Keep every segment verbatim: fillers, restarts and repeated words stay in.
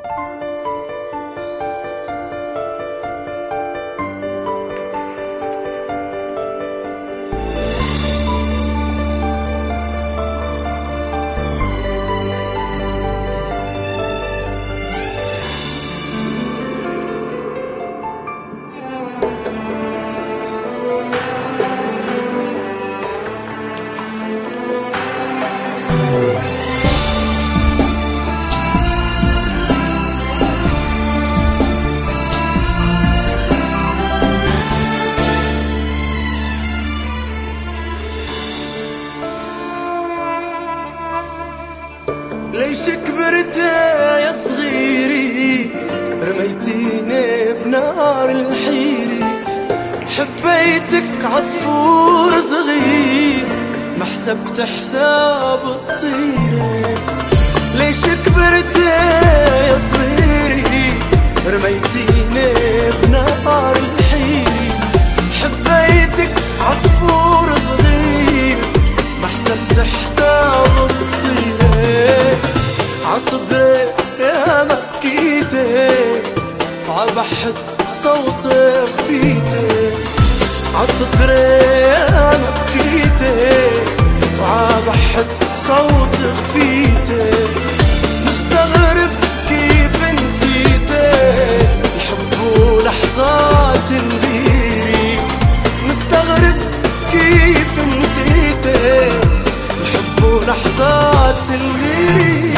ليش كبرت يا صغيري رميتيني بنار الحيري، حبيتك عصفور صغير ما حسبت حساب الطيرة. ليش كبرت يا صغيري رميتيني بنار الحيري، حبيتك عصفور صغير ما حسبت حساب الطيرة. عصدري يا مكيتي وعبحت صوتي خفيتي، عصدري يا مكيتي وعبحت صوتي خفيتي. مستغرب كيف نسيتي الحب ولحظات الغيري، مستغرب كيف نسيتي الحب ولحظات الغيري.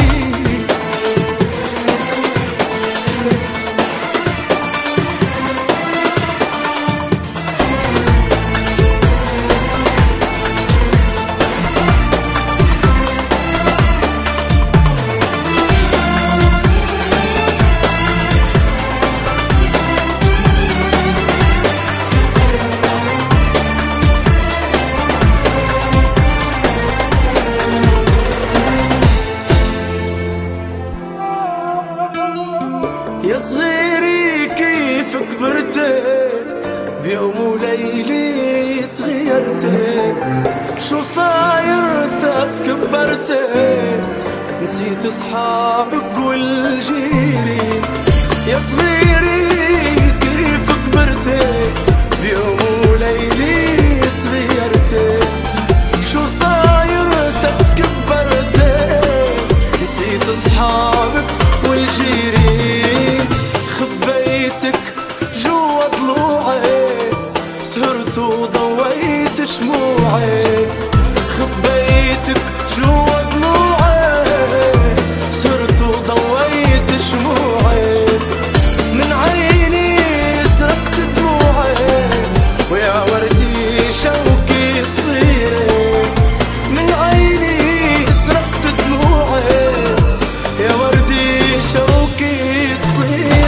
يا صغيري كيف كبرتت بيوم وليلة تغيرتت، شو صاير تكبرتت نسيت اصحابك والجيرين. يا صغيري كيف كبرتت بيوم وليلة تغيرتت، شو صاير تكبرتت نسيت اصحابك والجيرين. خبيتك جوا ضلوعي سهرت وضويت شموعي، خبيتك جوا ضلوعي سهرت وضويت شموعي. من عيني سرقت دموعي ويا وردي شوقي تصيري، من عيني سرقت دموعي يا وردي شوقي تصيري.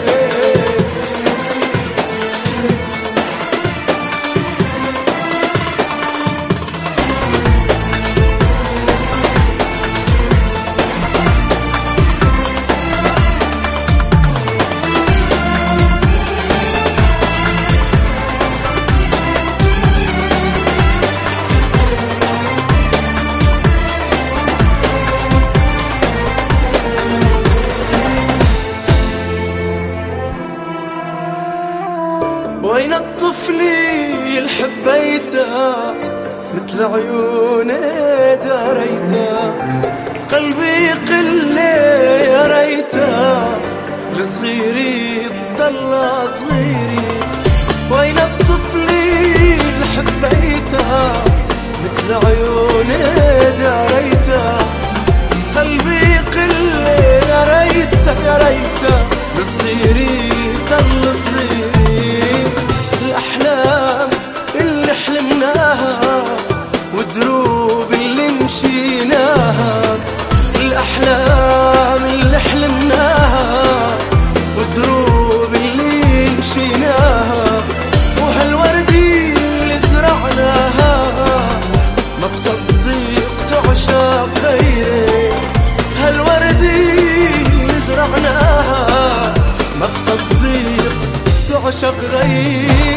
وين الطفل اللي حبيته مثل عيوني داريته، قلبي قل يا ريته لصغيري تضل صغيري. وين الطفل اللي حبيته مثل عيوني داريته، قلبي قل يا ريته يا ريته لصغيري تضل صغيري. الأحلام اللي حلمناها ودروب اللي مشيناها، الأحلام اللي حلمناها ودروب اللي مشيناها، وهالوردي اللي زرعناها ما بصدق تعشق غيري. هالوردي اللي زرعناها ما بصدق تعشق غيري.